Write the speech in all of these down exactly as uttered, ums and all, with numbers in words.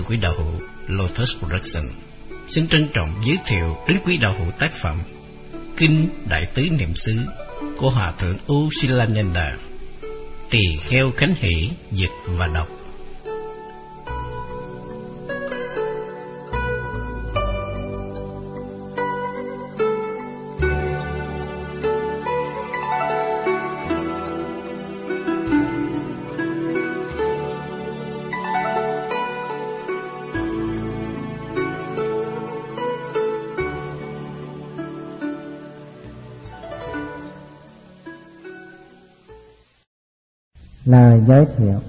quý đạo hữu Lotus Production xin trân trọng giới thiệu đến quý đạo hữu tác phẩm Kinh Đại Tứ Niệm xứ của Hòa thượng U Silananda, Tỳ Kheo Khánh Hỷ dịch và đọc. Lời giới thiệu.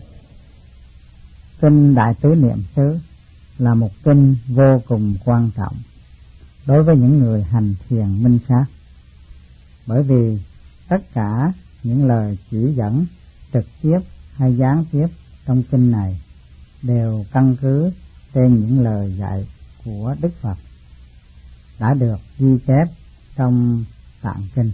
Kinh Đại Tứ Niệm xứ là một kinh vô cùng quan trọng đối với những người hành thiền minh sát, bởi vì tất cả những lời chỉ dẫn trực tiếp hay gián tiếp trong kinh này đều căn cứ trên những lời dạy của Đức Phật đã được ghi chép trong tạng kinh.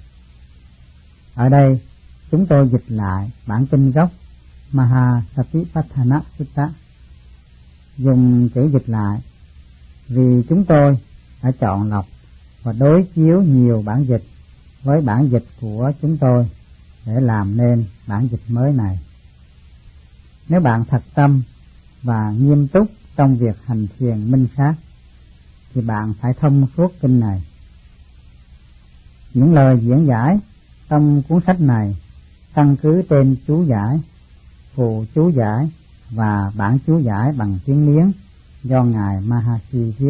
Ở đây chúng tôi dịch lại bản kinh gốc Mahasatipatthana Sutta. Dùng chữ dịch lại vì chúng tôi đã chọn lọc và đối chiếu nhiều bản dịch với bản dịch của chúng tôi để làm nên bản dịch mới này. Nếu bạn thật tâm và nghiêm túc trong việc hành thiền minh sát thì bạn phải thông suốt kinh này. Những lời diễn giải trong cuốn sách này căn cứ trên chú giải, phụ chú giải và bản chú giải bằng tiếng Miến do Ngài Mahasi viết.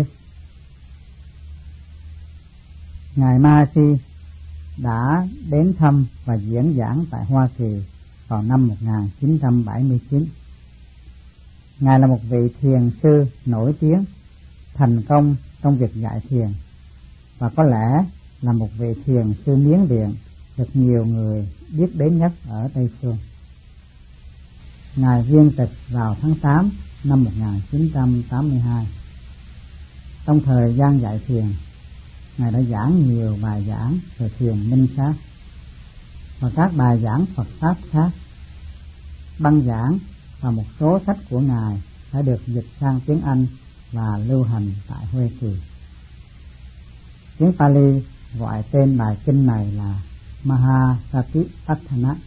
Ngài Mahasi đã đến thăm và diễn giảng tại Hoa Kỳ vào năm một nghìn chín trăm bảy mươi chín. Ngài là một vị thiền sư nổi tiếng, thành công trong việc dạy thiền, và có lẽ là một vị thiền sư Miến Điện được nhiều người biết đến nhất ở Tây Phương. Ngài viên tịch vào tháng tám năm một nghìn chín trăm tám mươi hai. Trong thời gian dạy thiền, Ngài đã giảng nhiều bài giảng về thiền minh sát và các bài giảng Phật Pháp khác. Băng giảng và một số sách của Ngài đã được dịch sang tiếng Anh và lưu hành tại Hoa Kỳ. Tiếng Pali gọi tên bài kinh này là Mahasatipatthana,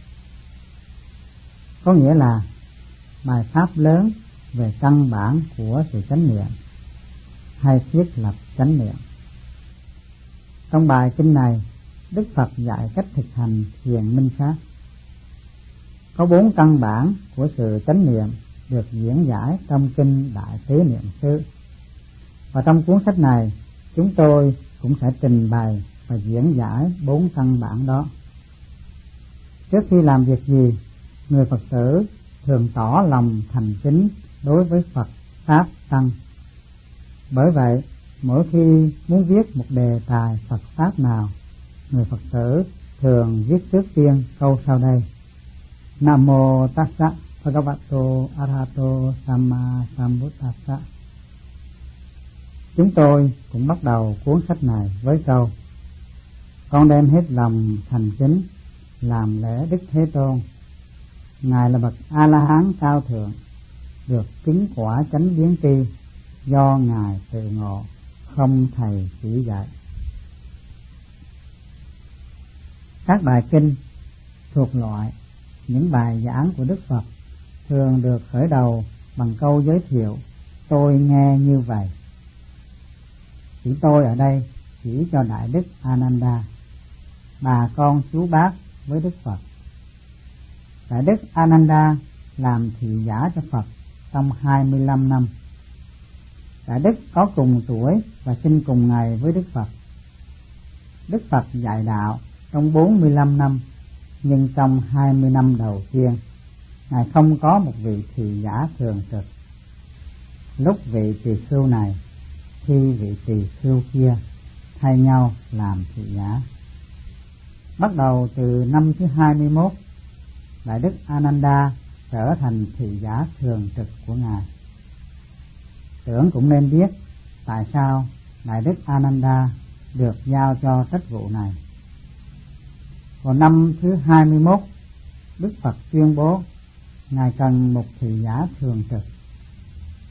có nghĩa là bài pháp lớn về căn bản của sự chánh niệm hay thiết lập chánh niệm. Trong bài kinh này, Đức Phật dạy cách thực hành thiền minh sát. Có bốn căn bản của sự chánh niệm được diễn giải trong kinh Đại Tứ Niệm xứ, và trong cuốn sách này chúng tôi cũng sẽ trình bày và diễn giải bốn căn bản đó. Trước khi làm việc gì, người Phật tử thường tỏ lòng thành kính đối với Phật, Pháp, Tăng. Bởi vậy, mỗi khi muốn viết một đề tài Phật Pháp nào, người Phật tử thường viết trước tiên câu sau đây: Nam mô Tassa Bhagavato Arahato Samma Sambuddhassa. Chúng tôi cũng bắt đầu cuốn sách này với câu: Con đem hết lòng thành kính làm lễ Đức Thế Tôn. Ngài là bậc A La Hán cao thượng, được chứng quả chánh biến tri do Ngài tự ngộ, không thầy chỉ dạy. Các bài kinh thuộc loại những bài giảng của Đức Phật thường được khởi đầu bằng câu giới thiệu: tôi nghe như vậy. Chỉ tôi ở đây chỉ cho Đại Đức Ananda, bà con chú bác với Đức Phật. Đại Đức Ananda làm thị giả cho Phật trong hai mươi lăm năm. Đại Đức có cùng tuổi và sinh cùng ngày với Đức Phật. Đức Phật dạy đạo trong bốn mươi lăm năm, nhưng trong hai mươi năm đầu tiên, Ngài không có một vị thị giả thường trực. Lúc vị tỳ khưu này, khi vị tỳ khưu kia thay nhau làm thị giả. Bắt đầu từ năm thứ hai mươi mốt, Đại Đức Ananda trở thành thị giả thường trực của Ngài. Tưởng cũng nên biết tại sao Đại Đức Ananda được giao cho trách vụ này. Vào năm thứ hai mươi mốt, Đức Phật tuyên bố Ngài cần một thị giả thường trực.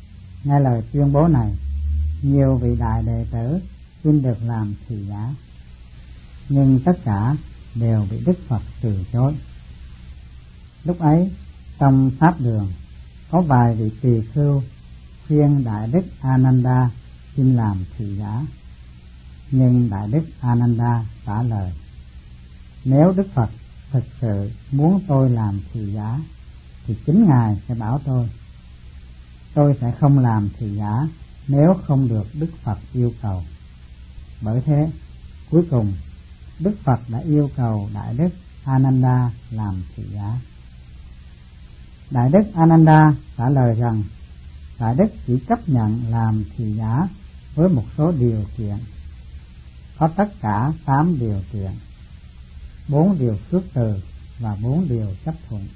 Nghe lời tuyên bố này, nhiều vị đại đệ tử xin được làm thị giả, nhưng tất cả đều bị Đức Phật từ chối. Lúc ấy, trong pháp đường có vài vị tỳ khưu khuyên Đại Đức Ananda xin làm thị giả, nhưng Đại Đức Ananda trả lời: nếu Đức Phật thực sự muốn tôi làm thị giả thì chính Ngài sẽ bảo tôi. Tôi sẽ không làm thị giả nếu không được Đức Phật yêu cầu. Bởi thế, cuối cùng Đức Phật đã yêu cầu Đại Đức Ananda làm thị giả. Đại Đức Ananda trả lời rằng Đại Đức chỉ chấp nhận làm thị giả với một số điều kiện. Có tất cả tám điều kiện, bốn điều khước từ và bốn điều chấp thuận.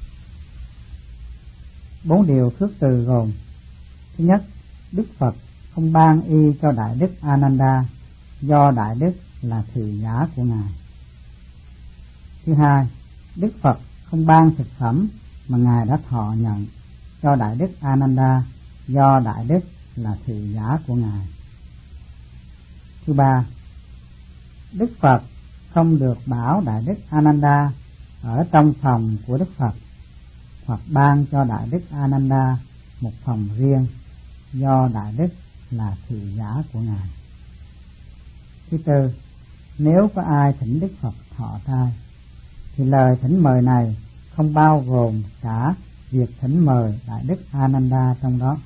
Bốn điều khước từ gồm: thứ nhất, Đức Phật không ban y cho Đại Đức Ananda do Đại Đức là thị giả của Ngài. Thứ hai, Đức Phật không ban thực phẩm mà Ngài đã thọ nhận cho Đại Đức Ananda do Đại Đức là thị giả của Ngài. Thứ ba, Đức Phật không được bảo Đại Đức Ananda ở trong phòng của Đức Phật, hoặc ban cho Đại Đức Ananda một phòng riêng do Đại Đức là thị giả của Ngài. Thứ tư, nếu có ai thỉnh Đức Phật thọ trai thì lời thỉnh mời này không bao gồm cả việc thỉnh mời Đại Đức Ananda trong đó.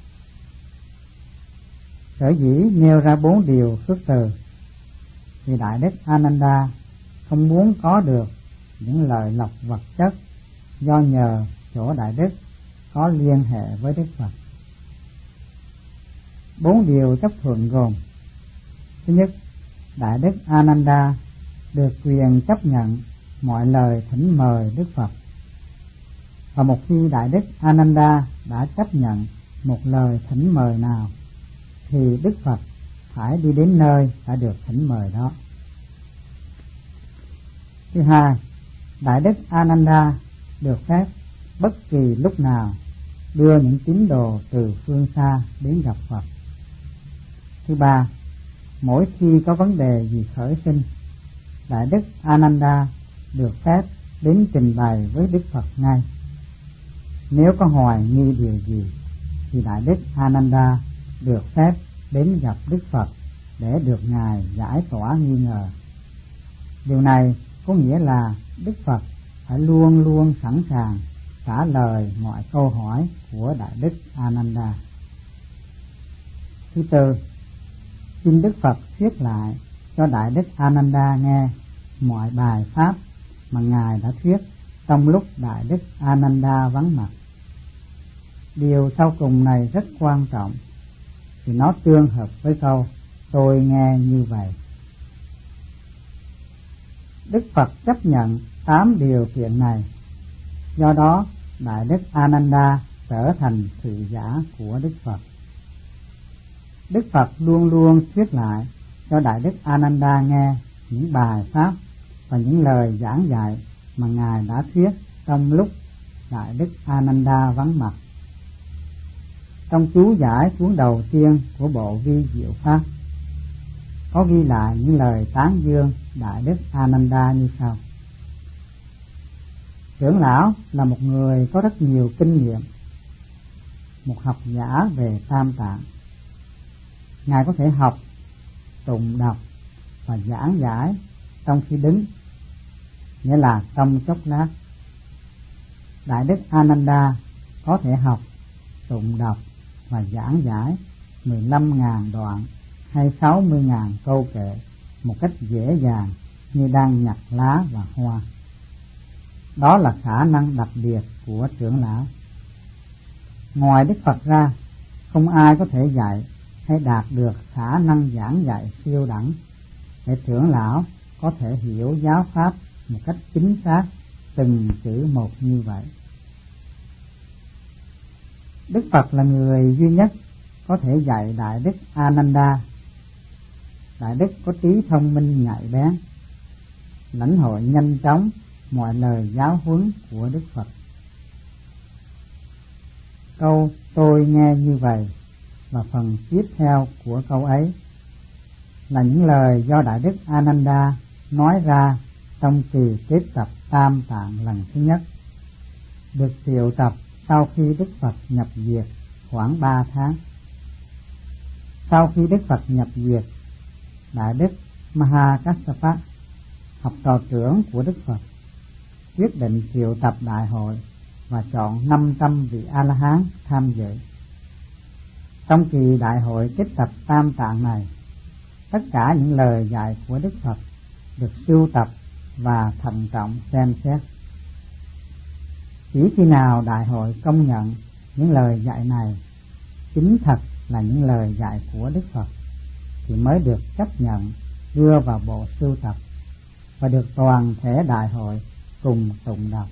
Sở dĩ nêu ra bốn điều khước từ thì Đại Đức Ananda không muốn có được những lợi lộc vật chất do nhờ chỗ Đại Đức có liên hệ với Đức Phật. Bốn điều chấp thuận gồm: thứ nhất, Đại Đức Ananda được quyền chấp nhận mọi lời thỉnh mời Đức Phật, và một khi Đại Đức Ananda đã chấp nhận một lời thỉnh mời nào thì Đức Phật phải đi đến nơi đã được thỉnh mời đó. Thứ hai, Đại Đức Ananda được phép bất kỳ lúc nào đưa những tín đồ từ phương xa đến gặp Phật. Thứ ba, mỗi khi có vấn đề gì khởi sinh, Đại Đức Ananda được phép đến trình bày với Đức Phật ngay. Nếu có hoài nghi điều gì thì Đại Đức Ananda được phép đến gặp Đức Phật để được Ngài giải tỏa nghi ngờ. Điều này có nghĩa là Đức Phật phải luôn luôn sẵn sàng trả lời mọi câu hỏi của Đại Đức Ananda. Thứ tư, xin Đức Phật thuyết lại cho Đại Đức Ananda nghe mọi bài pháp mà Ngài đã thuyết trong lúc Đại Đức Ananda vắng mặt. Điều sau cùng này rất quan trọng, thì nó tương hợp với câu tôi nghe như vậy. Đức Phật chấp nhận tám điều kiện này, do đó Đại Đức Ananda trở thành thị giả của Đức Phật. Đức Phật luôn luôn thuyết lại cho Đại Đức Ananda nghe những bài pháp và những lời giảng dạy mà Ngài đã thuyết trong lúc Đại Đức Ananda vắng mặt. Trong chú giải cuốn đầu tiên của bộ Vi Diệu Pháp có ghi lại những lời tán dương Đại Đức Ananda như sau: trưởng lão là một người có rất nhiều kinh nghiệm, một học giả về tam tạng. Ngài có thể học, tụng đọc và giảng giải trong khi đứng, nghĩa là trong chốc lát. Đại Đức Ananda có thể học, tụng đọc và giảng giải mười lăm nghìn đoạn hay sáu mươi nghìn câu kệ một cách dễ dàng như đang nhặt lá và hoa. Đó là khả năng đặc biệt của trưởng lão. Ngoài Đức Phật ra, không ai có thể dạy hay đạt được khả năng giảng dạy siêu đẳng để trưởng lão có thể hiểu giáo pháp một cách chính xác từng chữ một như vậy. Đức Phật là người duy nhất có thể dạy Đại Đức Ananda. Đại Đức có trí thông minh nhạy bén, lãnh hội nhanh chóng mọi lời giáo huấn của Đức Phật. Câu tôi nghe như vậy và phần tiếp theo của câu ấy là những lời do Đại Đức Ananda nói ra trong kỳ kết tập Tam Tạng lần thứ nhất, được triệu tập sau khi Đức Phật nhập diệt khoảng ba tháng. Sau khi Đức Phật nhập diệt, Đại Đức Mahakassapa, học trò trưởng của Đức Phật, quyết định triệu tập đại hội và chọn năm trăm vị A-la-hán tham dự. Trong kỳ đại hội kết tập Tam Tạng này, tất cả những lời dạy của Đức Phật được sưu tập và thận trọng xem xét. Chỉ khi nào đại hội công nhận những lời dạy này chính thật là những lời dạy của Đức Phật thì mới được chấp nhận đưa vào bộ sưu tập và được toàn thể đại hội cùng tụng đọc.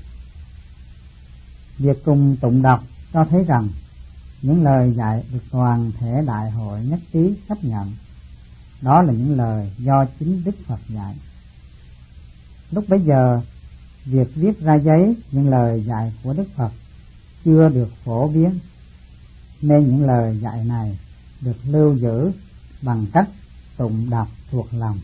Việc cùng tụng đọc cho thấy rằng những lời dạy được toàn thể đại hội nhất trí chấp nhận, đó là những lời do chính Đức Phật dạy. Lúc bấy giờ, việc viết ra giấy những lời dạy của Đức Phật chưa được phổ biến, nên những lời dạy này được lưu giữ bằng cách tụng đọc thuộc lòng.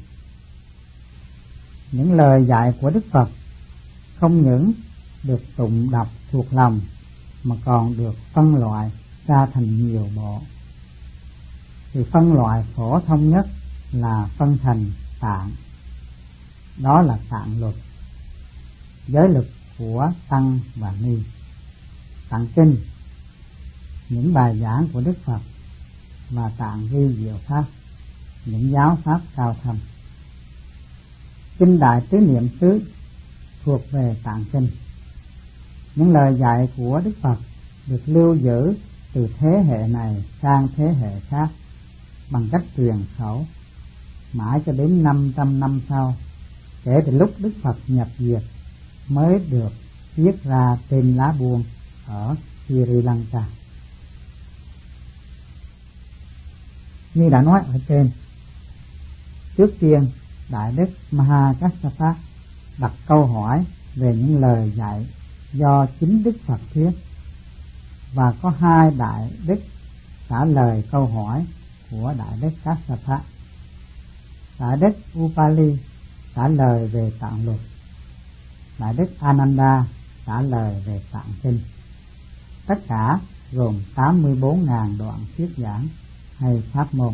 Những lời dạy của Đức Phật không những được tụng đọc thuộc lòng mà còn được phân loại ra thành nhiều bộ. Thì phân loại phổ thông nhất là phân thành tạng, đó là tạng luật, giới luật của tăng và ni, tạng kinh, những bài giảng của Đức Phật, và tạng vi diệu pháp, những giáo pháp cao thâm. Kinh Đại Tứ Niệm xứ thuộc về tạng kinh. Những lời dạy của Đức Phật được lưu giữ từ thế hệ này sang thế hệ khác bằng cách truyền khẩu mãi cho đến năm trăm năm sau, kể từ lúc Đức Phật nhập diệt mới được viết ra trên lá buông ở Sri Lanka. Như đã nói ở trên, trước tiên Đại Đức Mahakassapa đặt câu hỏi về những lời dạy do chính Đức Phật thuyết, và có hai Đại Đức trả lời câu hỏi của Đại Đức Kassapa. Đại Đức Upali trả lời về tạng luật, Đại Đức Ananda trả lời về tạng kinh. Tất cả gồm tám mươi bốn nghìn đoạn thuyết giảng hay pháp môn.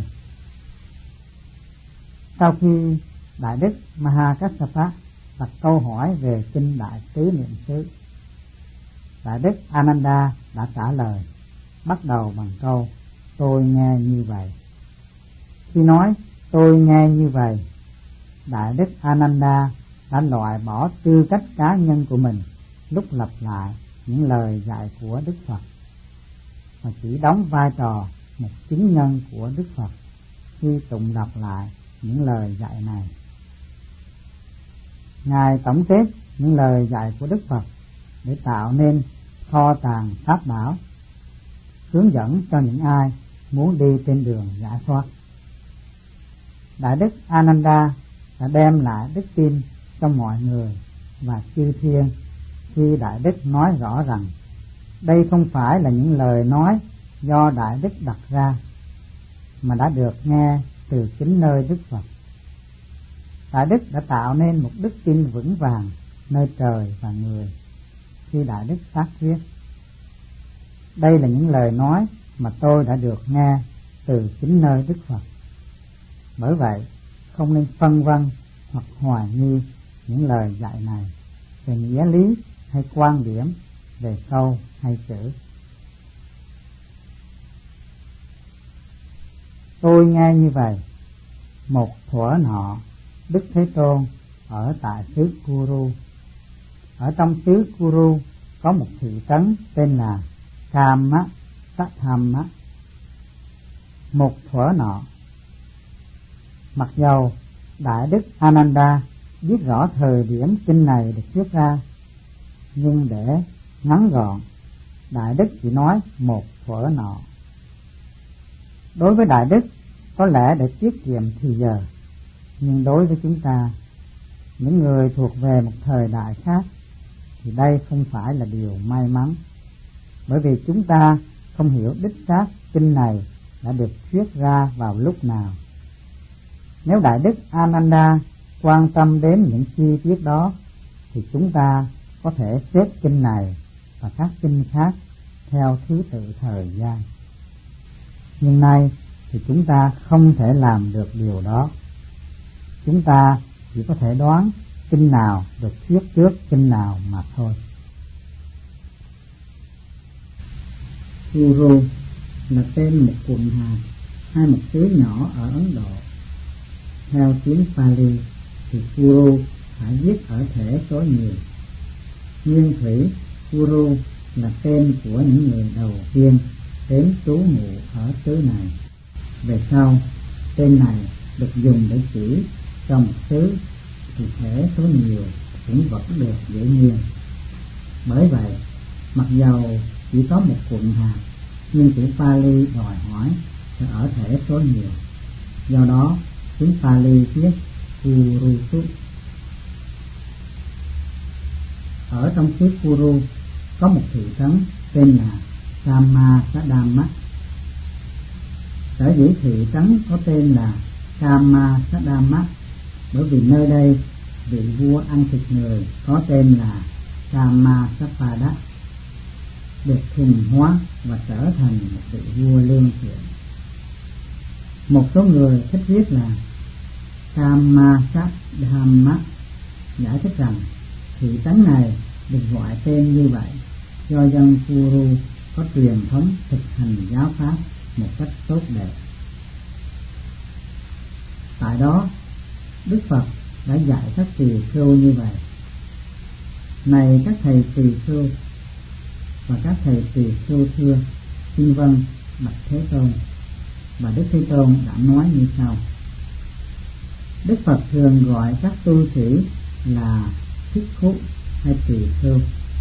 Sau khi Đại Đức Mahakassapa đặt câu hỏi về kinh Đại Tứ Niệm xứ, Đại Đức Ananda đã trả lời, bắt đầu bằng câu tôi nghe như vậy. Khi nói tôi nghe như vậy, Đại Đức Ananda đã loại bỏ tư cách cá nhân của mình lúc lặp lại những lời dạy của Đức Phật, mà chỉ đóng vai trò một chứng nhân của Đức Phật khi tụng đọc lại những lời dạy này. Ngài tổng kết những lời dạy của Đức Phật để tạo nên kho tàng pháp bảo, hướng dẫn cho những ai muốn đi trên đường giải thoát. Đại Đức Ananda đã đem lại đức tin cho mọi người và chư thiên khi Đại Đức nói rõ rằng đây không phải là những lời nói do Đại Đức đặt ra, mà đã được nghe từ chính nơi Đức Phật. Đại Đức đã tạo nên một đức tin vững vàng nơi trời và người khi Đại Đức xác thuyết: đây là những lời nói mà tôi đã được nghe từ chính nơi Đức Phật. Bởi vậy, không nên phân vân hoặc hoài nghi những lời dạy này về nghĩa lý hay quan điểm về câu hay chữ. Tôi nghe như vậy, một thuở nọ Đức Thế Tôn ở tại xứ Kuru. Ở trong xứ Kuru có một thị trấn tên là Kama Satthamma. Một thuở nọ, mặc dầu Đại Đức Ananda biết rõ thời điểm kinh này được thuyết ra, nhưng để ngắn gọn, Đại Đức chỉ nói một thuở nọ. Đối với Đại Đức, có lẽ để tiết kiệm thì giờ, nhưng đối với chúng ta, những người thuộc về một thời đại khác, thì đây không phải là điều may mắn, bởi vì chúng ta không hiểu đích xác kinh này đã được thuyết ra vào lúc nào. Nếu Đại Đức Ananda quan tâm đến những chi tiết đó, thì chúng ta có thể xếp kinh này và các kinh khác theo thứ tự thời gian. Nhưng nay thì chúng ta không thể làm được điều đó. Chúng ta chỉ có thể đoán kinh nào được thuyết trước kinh nào mà thôi. Kuru là tên một quận hạt hay một xứ nhỏ ở Ấn Độ. Theo tiếng Pali thì Kuru phải viết ở thể số nhiều. Nguyên thủy, Kuru là tên của những người đầu tiên đến trú ngụ ở xứ này. Về sau, tên này được dùng để chỉ cho một xứ thì thể số nhiều cũng vẫn được giữ nguyên. Bởi vậy, mặc dầu chỉ có một quận hạt, nhưng chữ Pali đòi hỏi phải ở thể số nhiều. Do đó, tiếng Pali viết Kurusu. Ở trong xứ Kuru có một thị trấn tên là Kamasadama. Sở dĩ thị trấn có tên là Kamasadama bởi vì nơi đây vị vua ăn thịt người có tên là Kamasapada được thuần hóa và trở thành một vị vua lương thiện. Một số người thích viết là Kamasadama giải thích rằng thị trấn này được gọi tên như vậy do dân Kuru có truyền thống thực hành giáo pháp một cách tốt đẹp. Tại đó, Đức Phật đã dạy các tỳ khưu như vậy: này các thầy tỳ khưu, và các thầy tỳ khưu thưa: xin vâng bạch Thế Tôn. Và Đức Thế Tôn đã nói như sau: Đức Phật thường gọi các tu sĩ là thích khúc hay tỳ khưu.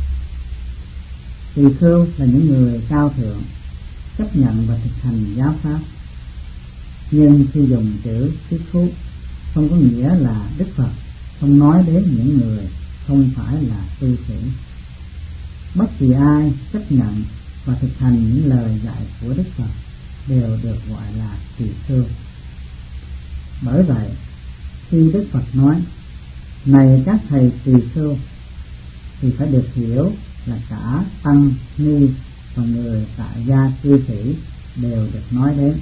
Tỳ khưu là những người cao thượng, chấp nhận và thực hành giáo pháp. Nhưng khi dùng chữ thích khúc không có nghĩa là Đức Phật không nói đến những người không phải là tu sĩ. Bất kỳ ai chấp nhận và thực hành những lời dạy của Đức Phật đều được gọi là tỳ khưu. Bởi vậy, khi Đức Phật nói này các thầy tỳ khưu thì phải được hiểu là cả tăng ni và người tại gia cư sĩ đều được nói đến.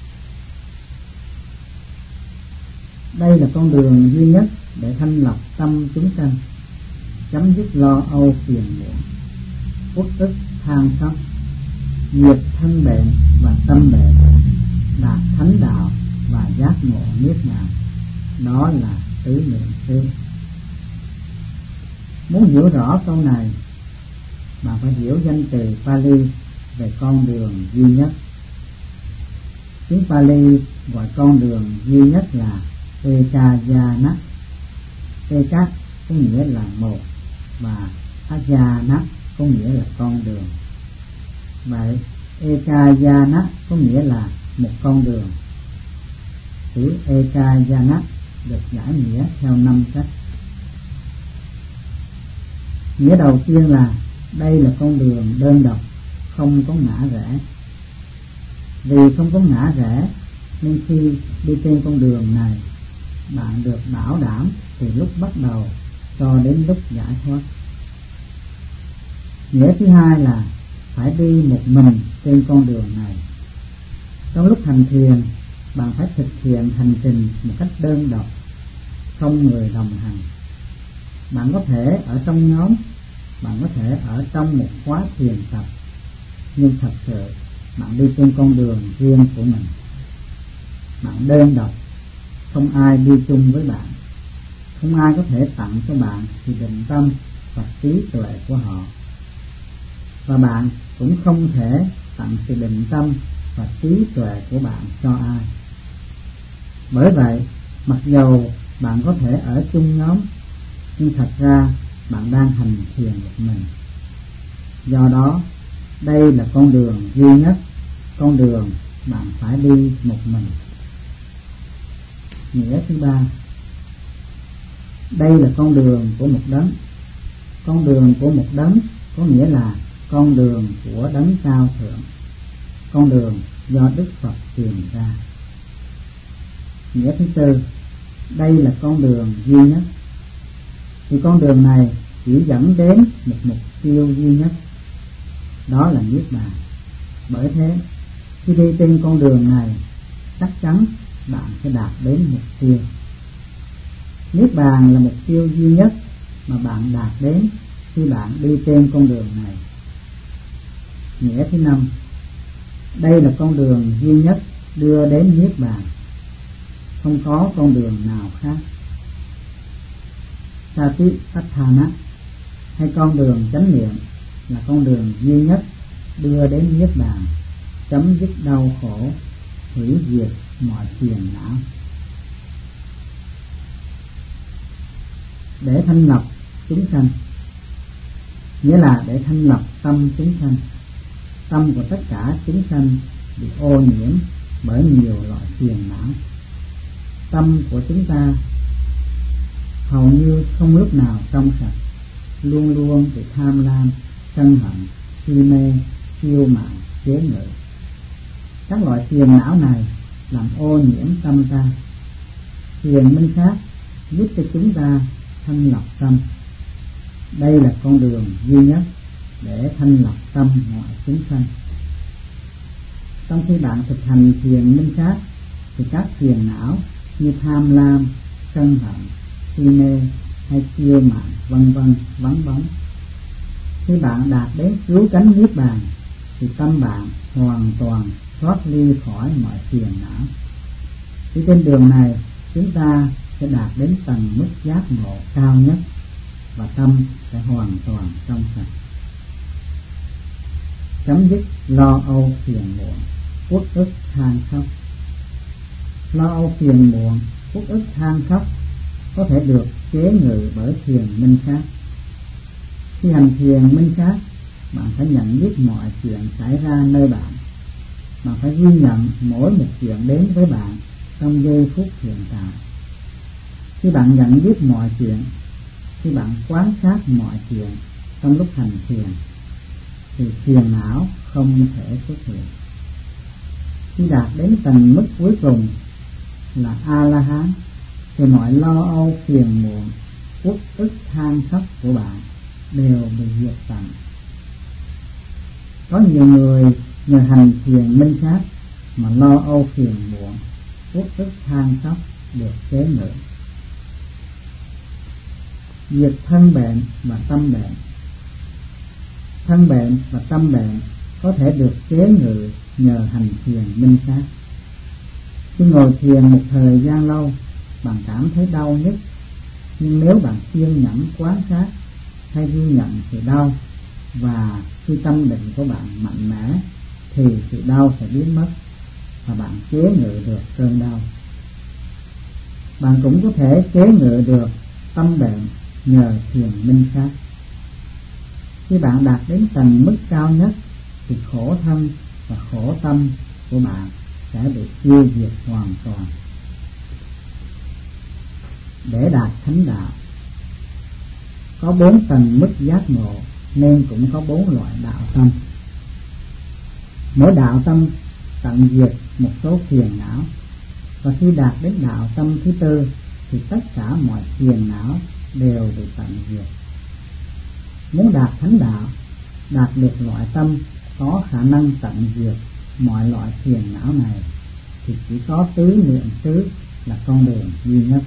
Đây là con đường duy nhất để thanh lọc tâm chúng sanh, chấm dứt lo âu phiền muộn, uất ức than khóc, diệt thân bệnh và tâm bệnh, đạt thánh đạo và giác ngộ niết bàn. Đó là tứ niệm xứ. Muốn hiểu rõ câu này, bạn phải hiểu danh từ Pali về con đường duy nhất. Tiếng Pali gọi con đường duy nhất là Ekayana. Eka có nghĩa là một và Ayana có nghĩa là con đường. Vậy Ekayana có nghĩa là một con đường. Chữ Ekayana được giải nghĩa theo năm cách. Nghĩa đầu tiên là đây là con đường đơn độc, không có ngã rẽ. Vì không có ngã rẽ nên khi đi trên con đường này, bạn được bảo đảm từ lúc bắt đầu cho đến lúc giải thoát. Nghĩa thứ hai là phải đi một mình trên con đường này. Trong lúc hành thiền, bạn phải thực hiện hành trình một cách đơn độc, không người đồng hành. Bạn có thể ở trong nhóm, bạn có thể ở trong một khóa thiền tập, nhưng thật sự bạn đi trên con đường riêng của mình. Bạn đơn độc, không ai đi chung với bạn. Không ai có thể tặng cho bạn sự định tâm và trí tuệ của họ. Và bạn cũng không thể tặng sự định tâm và trí tuệ của bạn cho ai. Bởi vậy, mặc dầu bạn có thể ở chung nhóm, nhưng thật ra bạn đang hành thiền một mình. Do đó, đây là con đường duy nhất, con đường bạn phải đi một mình. Nghĩa thứ ba, đây là con đường của một đấng. Con đường của một đấng có nghĩa là con đường của đấng cao thượng. Con đường do Đức Phật truyền ra. Nghĩa thứ tư, đây là con đường duy nhất. Thì con đường này chỉ dẫn đến một mục tiêu duy nhất, đó là niết bàn. Bởi thế, khi đi trên con đường này, chắc chắn bạn sẽ đạt đến mục tiêu. Niết bàn là mục tiêu duy nhất mà bạn đạt đến khi bạn đi trên con đường này. Nghĩa thứ năm, đây là con đường duy nhất đưa đến niết bàn, không có con đường nào khác. Satipatthana hay con đường chánh niệm là con đường duy nhất đưa đến niết bàn, chấm dứt đau khổ, hủy diệt mọi phiền não. Để thanh lọc chúng sanh, nghĩa là để thanh lọc tâm chúng sanh. Tâm của tất cả chúng sanh bị ô nhiễm bởi nhiều loại phiền não. Tâm của chúng ta hầu như không lúc nào trong sạch, luôn luôn bị tham lam, sân hận, si mê, kiêu mạn, chế ngự. Các loại phiền não này làm ô nhiễm tâm ta. Thiền minh sát giúp cho chúng ta thanh lọc tâm. Đây là con đường duy nhất để thanh lọc tâm mọi chúng sanh. Trong khi bạn thực hành thiền minh sát thì các phiền não như tham lam, sân hận, si mê hay kiêu mạn vân vân vắng bóng. Khi bạn đạt đến cứu cánh niết bàn thì tâm bạn hoàn toàn thoát ly khỏi mọi phiền não. Thì trên đường này chúng ta sẽ đạt đến tầng mức giác ngộ cao nhất và tâm sẽ hoàn toàn trong sạch. Chấm dứt lo âu phiền muộn, uất ức than khóc. Lo âu phiền muộn, uất ức than khóc có thể được chế ngự bởi thiền minh sát. Khi hành thiền minh sát, bạn phải nhận biết mọi chuyện xảy ra nơi bạn. Bạn phải ghi nhận mỗi một chuyện đến với bạn trong giây phút hiện tại. Khi bạn nhận biết mọi chuyện, khi bạn quan sát mọi chuyện trong lúc hành thiền, thì phiền não không thể xuất hiện. Khi đạt đến tầng mức cuối cùng là A-la-hán thì mọi lo âu phiền muộn, uất ức than khóc của bạn đều bị diệt tận. Có nhiều người nhờ hành thiền minh sát mà lo âu phiền muộn, uất ức than khóc được chế ngự. Diệt thân bệnh và tâm bệnh. Thân bệnh và tâm bệnh có thể được chế ngự nhờ hành thiền minh sát. Khi ngồi thiền một thời gian lâu, bạn cảm thấy đau nhức, nhưng nếu bạn kiên nhẫn quan sát hay ghi nhận sự đau, và khi tâm định của bạn mạnh mẽ thì sự đau sẽ biến mất và bạn chế ngự được cơn đau. Bạn cũng có thể chế ngự được tâm bệnh nhờ thiền minh sát. Khi bạn đạt đến tầng mức cao nhất thì khổ thân và khổ tâm của bạn sẽ bị tiêu diệt hoàn toàn. Để đạt thánh đạo, có bốn tầng mức giác ngộ nên cũng có bốn loại đạo tâm. Mỗi đạo tâm tận diệt một số phiền não, và khi đạt đến đạo tâm thứ tư thì tất cả mọi phiền não đều bị tận diệt. Muốn đạt thánh đạo, đạt được loại tâm có khả năng tận diệt mọi loại phiền não này, thì chỉ có tứ niệm xứ là con đường duy nhất.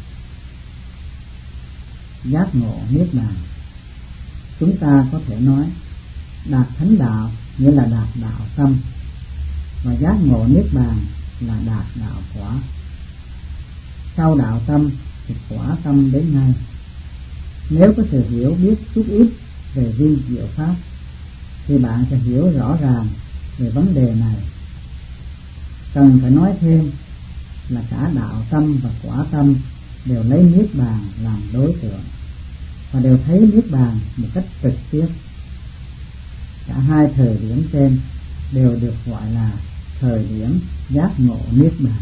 Giác ngộ niết bàn, chúng ta có thể nói đạt thánh đạo nghĩa là đạt đạo tâm, và giác ngộ niết bàn là đạt đạo quả. Sau đạo tâm thì quả tâm đến ngay. Nếu có sự hiểu biết chút ít về vi diệu pháp thì bạn sẽ hiểu rõ ràng về vấn đề này. Cần phải nói thêm là cả đạo tâm và quả tâm đều lấy niết bàn làm đối tượng và đều thấy niết bàn một cách trực tiếp. Cả hai thời điểm trên đều được gọi là thời điểm giác ngộ niết bàn.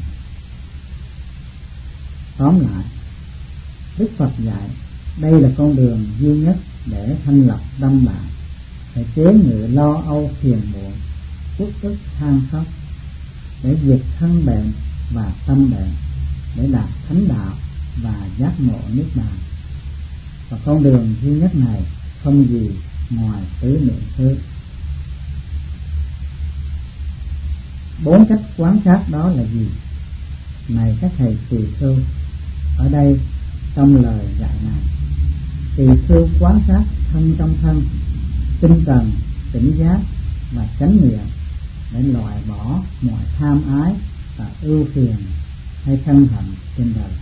Tóm lại, Đức Phật dạy đây là con đường duy nhất để thanh lọc tâm bạn, phải chế ngự lo âu phiền muộn, uất ức than khóc, để diệt thân bệnh và tâm bệnh, để đạt thánh đạo và giác ngộ niết bàn. Và con đường duy nhất này không gì ngoài tứ niệm xứ. Bốn cách quán sát đó là gì? Này các thầy tỳ khưu, ở đây trong lời dạy này, tỳ khưu quán sát thân trong thân, tinh cần, tỉnh giác và chánh niệm để loại bỏ mọi tham ái và ưu phiền hay sân hận trên đời.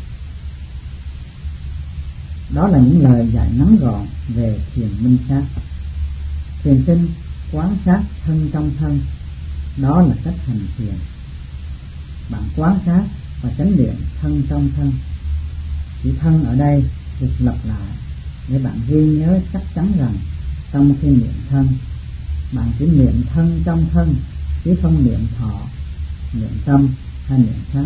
Đó là những lời dạy ngắn gọn về thiền minh sát. Thiền sinh quán sát thân trong thân, đó là cách hành thiền. Bạn quán sát và chánh niệm thân trong thân. Chữ thân ở đây được lặp lại để bạn ghi nhớ chắc chắn rằng trong khi niệm thân, bạn chỉ niệm thân trong thân, chứ không niệm thọ, niệm tâm hay niệm khác.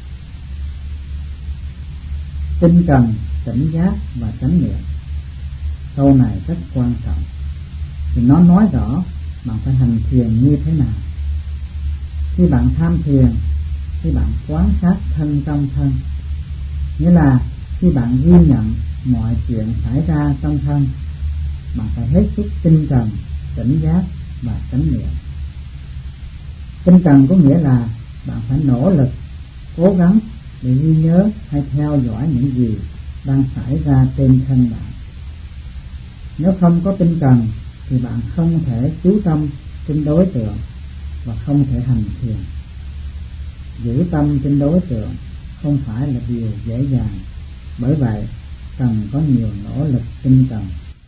Tinh cần, tỉnh giác và chánh niệm. Câu này rất quan trọng, thì nó nói rõ bạn phải hành thiền như thế nào. Khi bạn tham thiền, khi bạn quán sát thân trong thân, nghĩa là khi bạn ghi nhận mọi chuyện xảy ra trong thân, bạn phải hết sức tinh cần, tỉnh giác và chánh niệm. Tinh cần có nghĩa là bạn phải nỗ lực, cố gắng để ghi nhớ hay theo dõi những gì đang xảy ra trên thân bạn. Nếu không có tinh cần thì bạn không thể chú tâm trên đối tượng và không thể hành thiền. Giữ tâm trên đối tượng không phải là điều dễ dàng, bởi vậy cần có nhiều nỗ lực tinh cần.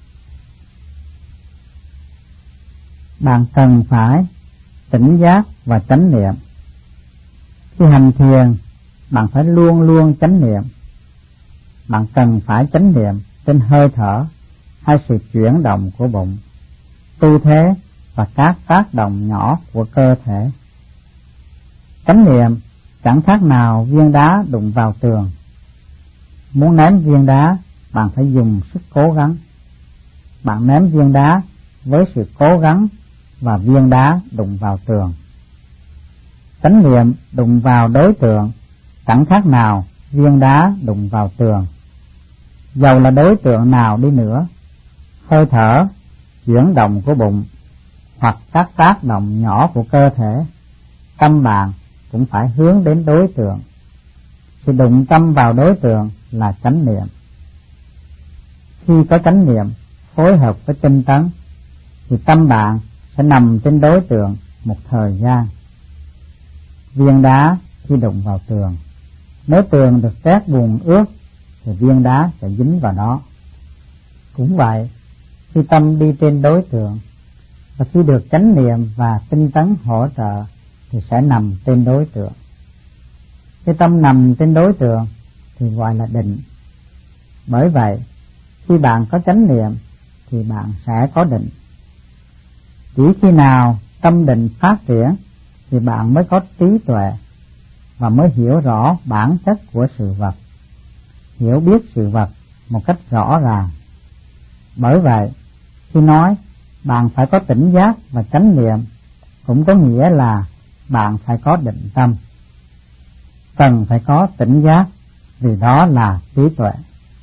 Bạn cần phải tỉnh giác và chánh niệm. Khi hành thiền, bạn phải luôn luôn chánh niệm. Bạn cần phải chánh niệm trên hơi thở hay sự chuyển động của bụng, tư thế và các tác động nhỏ của cơ thể. Chánh niệm chẳng khác nào viên đá đụng vào tường. Muốn ném viên đá, bạn phải dùng sức cố gắng. Bạn ném viên đá với sự cố gắng và viên đá đụng vào tường. Chánh niệm đụng vào đối tượng chẳng khác nào viên đá đụng vào tường. Dầu là đối tượng nào đi nữa, hơi thở, chuyển động của bụng hoặc các tác động nhỏ của cơ thể, tâm bạn cũng phải hướng đến đối tượng. Sự đụng tâm vào đối tượng là chánh niệm. Khi có chánh niệm phối hợp với tinh tấn thì tâm bạn sẽ nằm trên đối tượng một thời gian. Viên đá khi đụng vào tường, nếu tường được trét bùn ướt thì viên đá sẽ dính vào đó. Cũng vậy, khi tâm đi trên đối tượng và khi được chánh niệm và tinh tấn hỗ trợ thì sẽ nằm trên đối tượng. Khi tâm nằm trên đối tượng thì gọi là định. Bởi vậy, khi bạn có chánh niệm thì bạn sẽ có định. Chỉ khi nào tâm định phát triển thì bạn mới có trí tuệ và mới hiểu rõ bản chất của sự vật, hiểu biết sự vật một cách rõ ràng. Bởi vậy, khi nói bạn phải có tỉnh giác và chánh niệm cũng có nghĩa là bạn phải có định tâm. Cần phải có tỉnh giác vì đó là trí tuệ.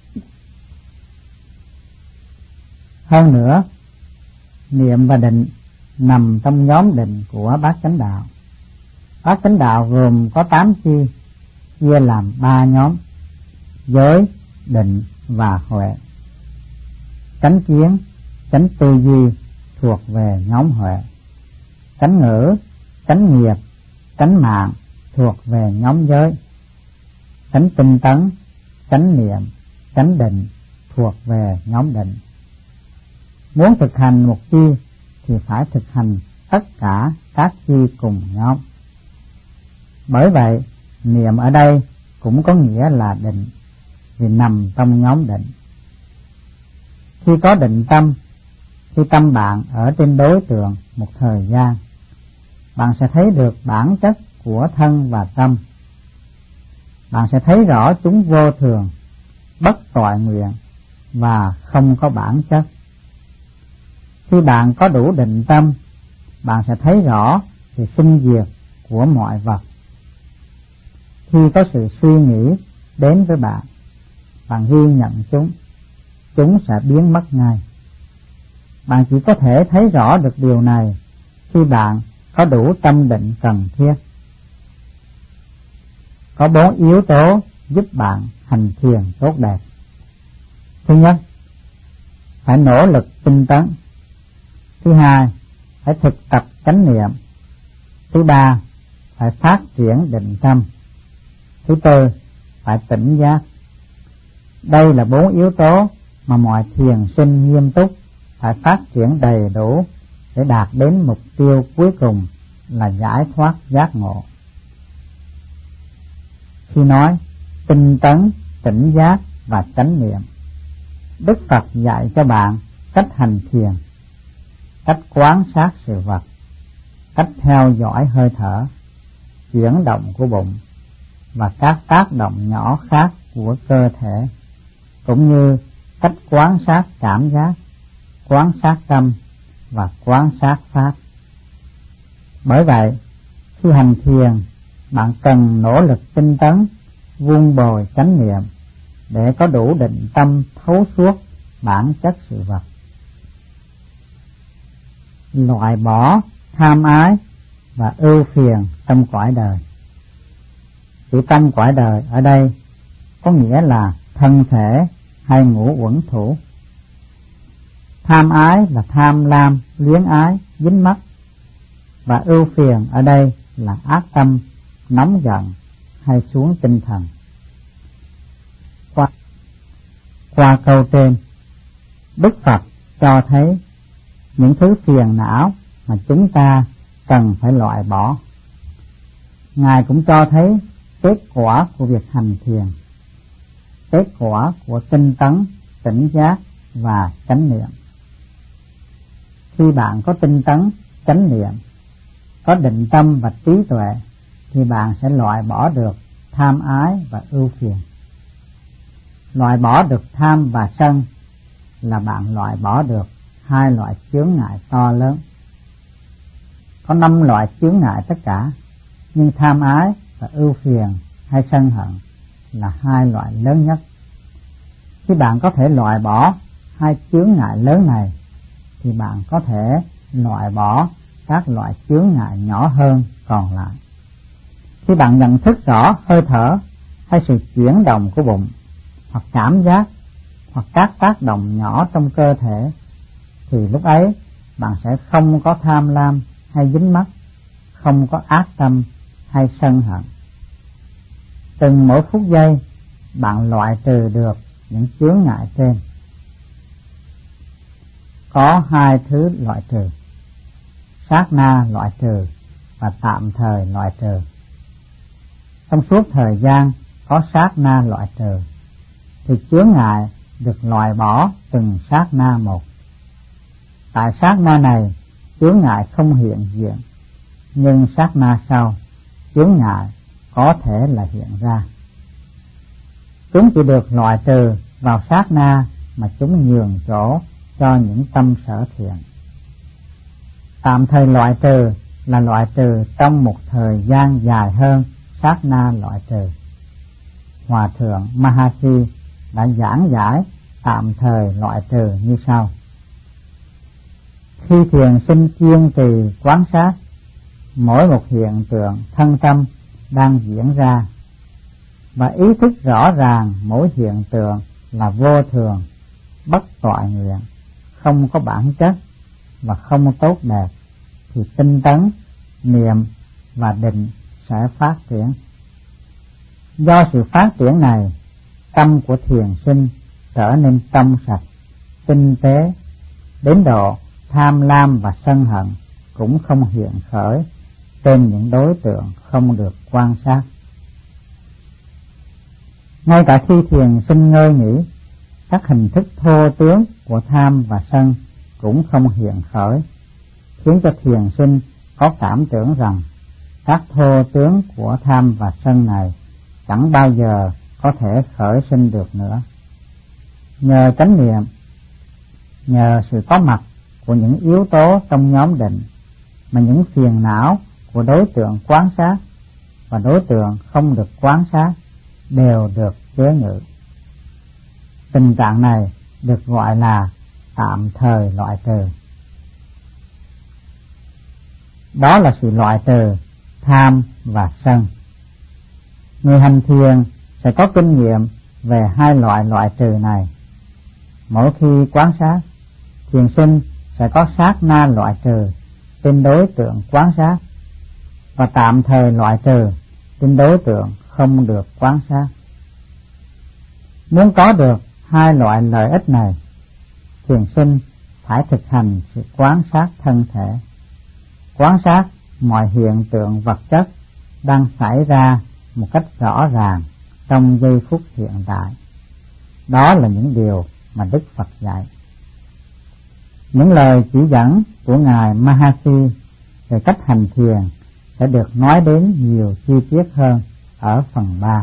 Hơn nữa, niệm và định nằm trong nhóm định của bát chánh đạo. Bát chánh đạo gồm có tám chi, chia làm ba nhóm: giới, định và huệ. Chánh kiến, chánh tư duy thuộc về nhóm huệ. Chánh ngữ, chánh nghiệp, chánh mạng thuộc về nhóm giới. Chánh tinh tấn, chánh niệm, chánh định thuộc về nhóm định. Muốn thực hành một chi thì phải thực hành tất cả các chi cùng nhóm. Bởi vậy, niệm ở đây cũng có nghĩa là định, vì nằm trong nhóm định. Khi có định tâm, khi tâm bạn ở trên đối tượng một thời gian, bạn sẽ thấy được bản chất của thân và tâm. Bạn sẽ thấy rõ chúng vô thường, bất toại nguyện và không có bản chất. Khi bạn có đủ định tâm, bạn sẽ thấy rõ sự sinh diệt của mọi vật Khi có sự suy nghĩ đến với bạn, bạn ghi nhận chúng, chúng sẽ biến mất ngay. Bạn chỉ có thể thấy rõ được điều này khi bạn có đủ tâm định cần thiết. Có bốn yếu tố giúp bạn hành thiền tốt đẹp. Thứ nhất, phải nỗ lực tinh tấn. Thứ hai, phải thực tập chánh niệm. Thứ ba, phải phát triển định tâm. Thứ tư, phải tỉnh giác. Đây là bốn yếu tố mà mọi thiền sinh nghiêm túc phải phát triển đầy đủ để đạt đến mục tiêu cuối cùng là giải thoát giác ngộ. Khi nói tinh tấn, tỉnh giác và chánh niệm, Đức Phật dạy cho bạn cách hành thiền, cách quan sát sự vật, cách theo dõi hơi thở, chuyển động của bụng và các tác động nhỏ khác của cơ thể, cũng như cách quan sát cảm giác, quan sát tâm và quan sát pháp. Bởi vậy, khi hành thiền, bạn cần nỗ lực tinh tấn, vun bồi chánh niệm để có đủ định tâm thấu suốt bản chất sự vật, loại bỏ tham ái và ưu phiền trong cõi đời. Chữ tâm cõi đời ở đây có nghĩa là thân thể hay ngũ uẩn thủ. Tham ái là tham lam, luyến ái, dính mắc, và ưu phiền ở đây là ác tâm, nóng giận hay xuống tinh thần. Qua, qua câu trên, Đức Phật cho thấy những thứ phiền não mà chúng ta cần phải loại bỏ. Ngài cũng cho thấy kết quả của việc hành thiền, kết quả của tinh tấn, tỉnh giác và chánh niệm. Khi bạn có tinh tấn, chánh niệm, có định tâm và trí tuệ, thì bạn sẽ loại bỏ được tham ái và ưu phiền. Loại bỏ được tham và sân là bạn loại bỏ được hai loại chướng ngại to lớn. Có năm loại chướng ngại tất cả, nhưng tham ái và ưu phiền hay sân hận là hai loại lớn nhất. Khi bạn có thể loại bỏ hai chướng ngại lớn này, thì bạn có thể loại bỏ các loại chướng ngại nhỏ hơn còn lại. Khi bạn nhận thức rõ hơi thở hay sự chuyển động của bụng, hoặc cảm giác, hoặc các tác động nhỏ trong cơ thể, thì lúc ấy bạn sẽ không có tham lam hay dính mắc, không có ác tâm hay sân hận. Từng mỗi phút giây bạn loại trừ được những chướng ngại trên. Có hai thứ loại trừ: sát na loại trừ và tạm thời loại trừ. Trong suốt thời gian có sát na loại trừ, thì chướng ngại được loại bỏ từng sát na một. Tại sát na này, chướng ngại không hiện diện, nhưng sát na sau, chướng ngại có thể là hiện ra. Chúng chỉ được loại trừ vào sát na mà chúng nhường chỗ cho những tâm sở thiện. Tạm thời loại trừ là loại trừ trong một thời gian dài hơn sát na loại trừ. Hòa thượng Mahasi đã giảng giải tạm thời loại trừ như sau: khi thiền sinh kiên trì quan sát mỗi một hiện tượng thân tâm đang diễn ra, và ý thức rõ ràng mỗi hiện tượng là vô thường, bất toại nguyện, không có bản chất và không tốt đẹp, thì tinh tấn, niệm và định sẽ phát triển. Do sự phát triển này, tâm của thiền sinh trở nên trong sạch, tinh tế, đến độ tham lam và sân hận cũng không hiện khởi trên những đối tượng không được quan sát. Ngay cả khi thiền sinh ngơi nghỉ, các hình thức thô tướng của tham và sân cũng không hiện khởi, khiến cho thiền sinh có cảm tưởng rằng các thô tướng của tham và sân này chẳng bao giờ có thể khởi sinh được nữa. Nhờ chánh niệm, nhờ sự có mặt của những yếu tố trong nhóm định, mà những phiền não của đối tượng quan sát và đối tượng không được quán sát đều được chế ngự. Tình trạng này được gọi là tạm thời loại trừ. Đó là sự loại trừ tham và sân. Người hành thiền sẽ có kinh nghiệm về hai loại loại trừ này. Mỗi khi quán sát, thiền sinh sẽ có sát na loại trừ trên đối tượng quán sát và tạm thời loại trừ trên đối tượng không được quán sát. Muốn có được hai loại lợi ích này, thiền sinh phải thực hành sự quán sát thân thể, quán sát mọi hiện tượng vật chất đang xảy ra một cách rõ ràng trong giây phút hiện tại. Đó là những điều mà Đức Phật dạy. Những lời chỉ dẫn của Ngài Mahasi về cách hành thiền sẽ được nói đến nhiều chi tiết hơn ở phần ba.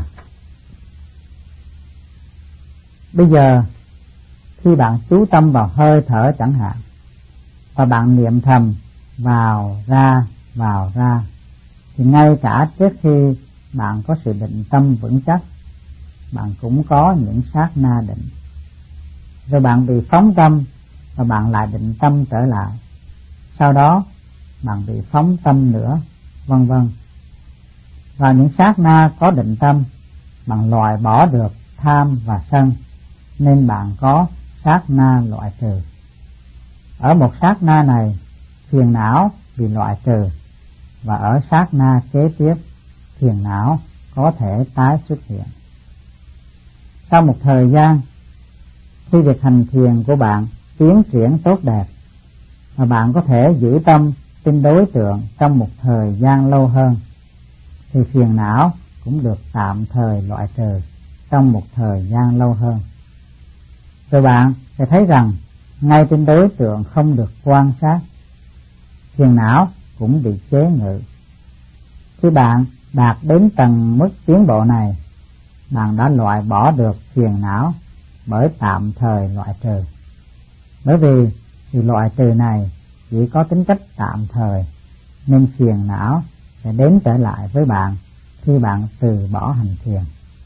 Bây giờ, khi bạn chú tâm vào hơi thở chẳng hạn, và bạn niệm thầm vào ra vào ra, thì ngay cả trước khi bạn có sự định tâm vững chắc, bạn cũng có những sát na định. Rồi bạn bị phóng tâm và bạn lại định tâm trở lại. Sau đó bạn bị phóng tâm nữa, vân vân. Vào những sát na có định tâm, bạn loại bỏ được tham và sân, nên bạn có sát na loại trừ. Ở một sát na này, phiền não bị loại trừ, và ở sát na kế tiếp, phiền não có thể tái xuất hiện. Sau một thời gian, khi việc hành thiền của bạn tiến triển tốt đẹp, và bạn có thể giữ tâm trên đối tượng trong một thời gian lâu hơn, thì phiền não cũng được tạm thời loại trừ trong một thời gian lâu hơn. Rồi bạn sẽ thấy rằng ngay trên đối tượng không được quan sát, phiền não cũng bị chế ngự. Khi bạn đạt đến tầng mức tiến bộ này, bạn đã loại bỏ được phiền não bởi tạm thời loại trừ. Bởi vì sự loại trừ này chỉ có tính cách tạm thời, nên phiền não sẽ đến trở lại với bạn khi bạn từ bỏ hành thiền.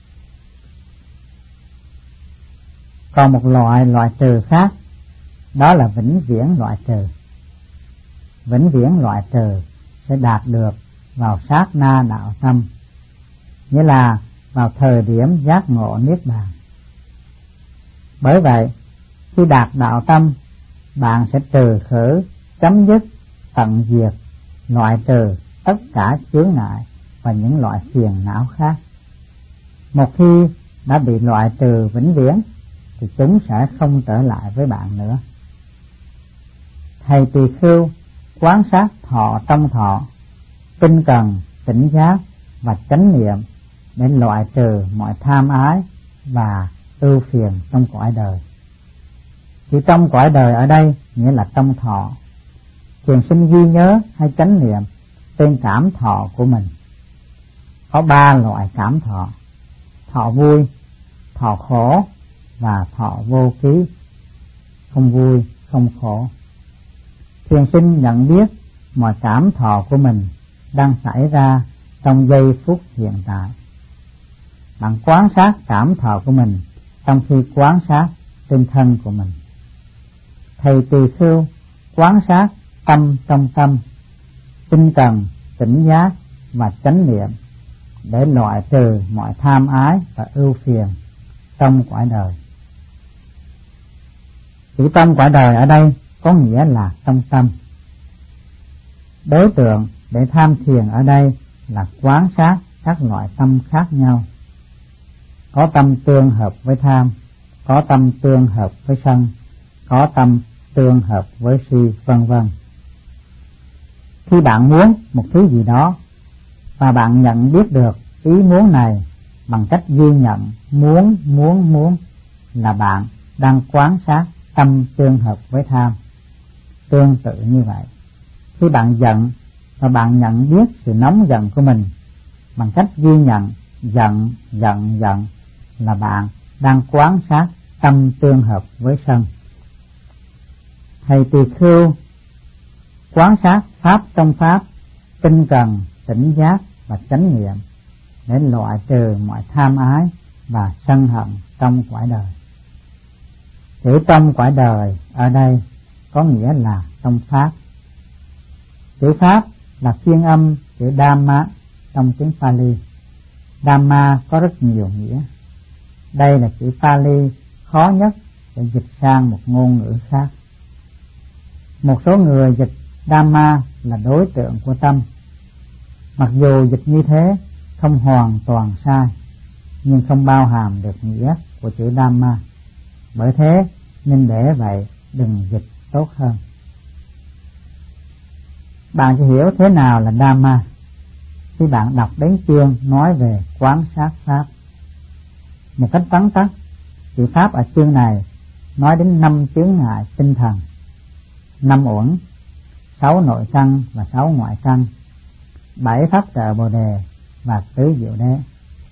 Còn một loại loại trừ khác, đó là vĩnh viễn loại trừ. Vĩnh viễn loại trừ sẽ đạt được vào sát na đạo tâm, nghĩa là vào thời điểm giác ngộ niết bàn. Bởi vậy, khi đạt đạo tâm, bạn sẽ trừ khử, chấm dứt, tận diệt, loại trừ tất cả chướng ngại và những loại phiền não khác. Một khi đã bị loại trừ vĩnh viễn, thì chúng sẽ không trở lại với bạn nữa. Thầy tỳ khưu quán sát thọ trong thọ, tinh cần, tỉnh giác và chánh niệm để loại trừ mọi tham ái và ưu phiền trong cõi đời. Chỉ trong cõi đời ở đây nghĩa là trong thọ. Thiền sinh ghi nhớ hay chánh niệm tên cảm thọ của mình. Có ba loại cảm thọ: thọ vui, thọ khổ và thọ vô ký, không vui, không khổ. Thiền sinh nhận biết mọi cảm thọ của mình đang xảy ra trong giây phút hiện tại. Bạn quan sát cảm thọ của mình trong khi quan sát trên thân của mình. Thầy tỳ khưu quan sát tâm trong tâm, tinh cần, tỉnh giác và chánh niệm để loại trừ mọi tham ái và ưu phiền trong cõi đời. Chữ trong cõi đời ở đây có nghĩa là trong tâm. Đối tượng để tham thiền ở đây là quán sát các loại tâm khác nhau. Có tâm tương hợp với tham, có tâm tương hợp với sân, có tâm tương hợp với si, vân vân. Khi bạn muốn một thứ gì đó và bạn nhận biết được ý muốn này bằng cách ghi nhận muốn, muốn, muốn, là bạn đang quán sát tâm tương hợp với tham. Tương tự như vậy, khi bạn giận và bạn nhận biết sự nóng giận của mình bằng cách ghi nhận giận, giận, giận, là bạn đang quán sát tâm tương hợp với sân. Thầy tỳ khưu quan sát pháp trong pháp, tinh cần, tỉnh giác và chánh niệm để loại trừ mọi tham ái và sân hận trong cõi đời. Chữ trong cõi đời ở đây có nghĩa là trong Pháp. Chữ Pháp là phiên âm chữ Dhamma trong tiếng Pali. Dhamma có rất nhiều nghĩa. Đây là chữ Pali khó nhất để dịch sang một ngôn ngữ khác. Một số người dịch Dhamma là đối tượng của tâm. Mặc dù dịch như thế không hoàn toàn sai, nhưng không bao hàm được nghĩa của chữ Dhamma. Bởi thế nên để vậy đừng dịch tốt hơn. Bạn chỉ hiểu thế nào là Dhamma khi bạn đọc đến chương nói về quán sát Pháp. Một cách vắn tắt, chữ Pháp ở chương này nói đến năm chướng ngại tinh thần, năm uẩn, sáu nội căn và sáu ngoại căn, bảy pháp trợ Bồ đề và tứ diệu đế.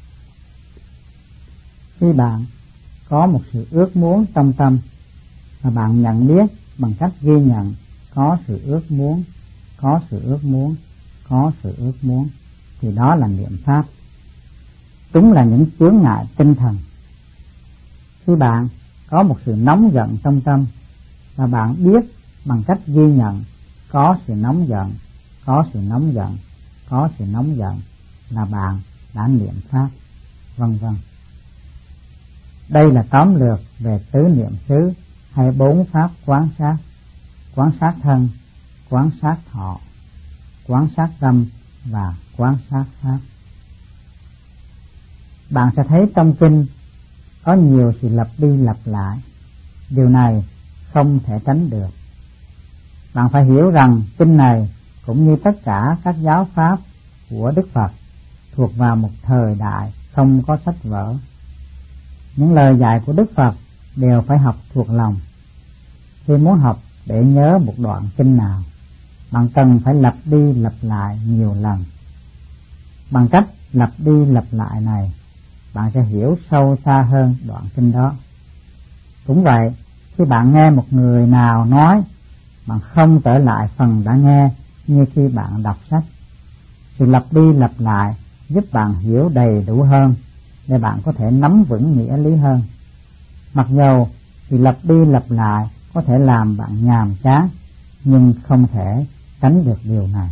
Khi bạn có một sự ước muốn trong tâm và bạn nhận biết bằng cách ghi nhận có sự ước muốn, có sự ước muốn, có sự ước muốn, thì đó là niệm Pháp. Chúng là những chướng ngại tinh thần. Khi bạn có một sự nóng giận trong tâm và bạn biết bằng cách ghi nhận có sự nóng giận, có sự nóng giận, có sự nóng giận, là bạn đã niệm Pháp, vân vân. Đây là tóm lược về tứ niệm xứ hay bốn pháp quán sát: quán sát thân, quán sát thọ, quán sát tâm và quán sát pháp. Bạn sẽ thấy trong kinh có nhiều sự lặp đi lặp lại. Điều này không thể tránh được. Bạn phải hiểu rằng kinh này cũng như tất cả các giáo pháp của Đức Phật thuộc vào một thời đại không có sách vở. Những lời dạy của Đức Phật đều phải học thuộc lòng. Khi muốn học để nhớ một đoạn kinh nào, bạn cần phải lặp đi lặp lại nhiều lần. Bằng cách lặp đi lặp lại này, bạn sẽ hiểu sâu xa hơn đoạn kinh đó. Cũng vậy, khi bạn nghe một người nào nói, bạn không trở lại phần đã nghe như khi bạn đọc sách. Sự lặp đi lặp lại giúp bạn hiểu đầy đủ hơn để bạn có thể nắm vững nghĩa lý hơn. Mặc dù sự lặp đi lặp lại có thể làm bạn nhàm chán, nhưng không thể tránh được điều này.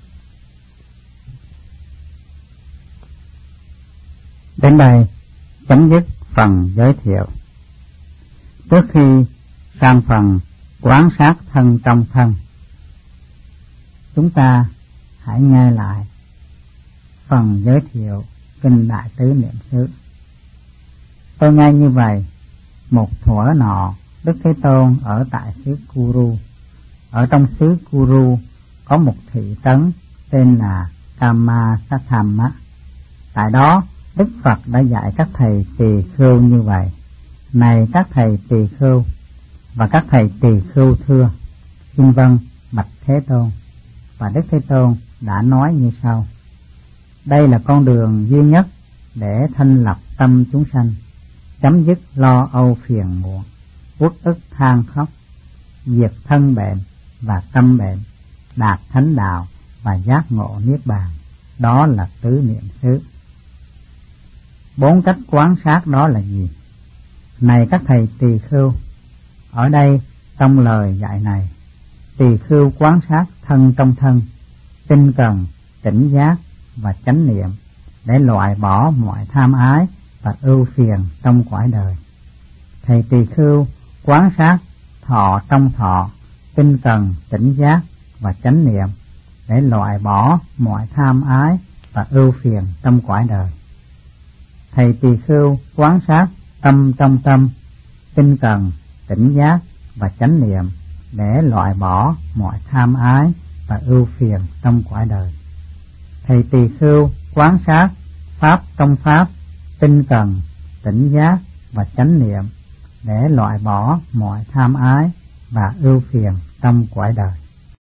Đến đây chấm dứt phần giới thiệu. Trước khi sang phần quán sát thân trong thân, chúng ta hãy nghe lại phần giới thiệu kinh Đại Tứ Niệm xứ. Tôi nghe như vậy: một thuở nọ, Đức Thế Tôn ở tại xứ Kuru. Ở trong xứ Kuru có một thị trấn tên là Kamasathama. Tại đó, Đức Phật đã dạy các thầy tỳ khưu như vậy: này các thầy tỳ khưu, và các thầy tỳ khưu thưa: xin vâng bạch Thế Tôn. Và Đức Thế Tôn đã nói như sau: đây là con đường duy nhất để thanh lọc tâm chúng sanh, chấm dứt lo âu phiền muộn, uất ức than khóc, diệt thân bệnh và tâm bệnh, đạt thánh đạo và giác ngộ niết bàn. Đó là tứ niệm xứ. Bốn cách quán sát đó là gì? Này các thầy tỳ khưu, ở đây trong lời dạy này, tỳ khưu quán sát thân trong thân, tinh cần, tỉnh giác và chánh niệm để loại bỏ mọi tham ái và ưu phiền trong cõi đời. Thầy tỳ khưu quán sát thọ trong thọ, tinh cần, tỉnh giác và chánh niệm để loại bỏ mọi tham ái và ưu phiền trong cõi đời. Thầy tỳ khưu quán sát tâm trong tâm, tinh cần, tỉnh giác và chánh niệm để loại bỏ mọi tham ái và ưu phiền trong cõi đời. Thầy tỳ khưu quán sát pháp trong pháp, tinh cần, tỉnh giác và chánh niệm để loại bỏ mọi tham ái và ưu phiền trong cõi đời.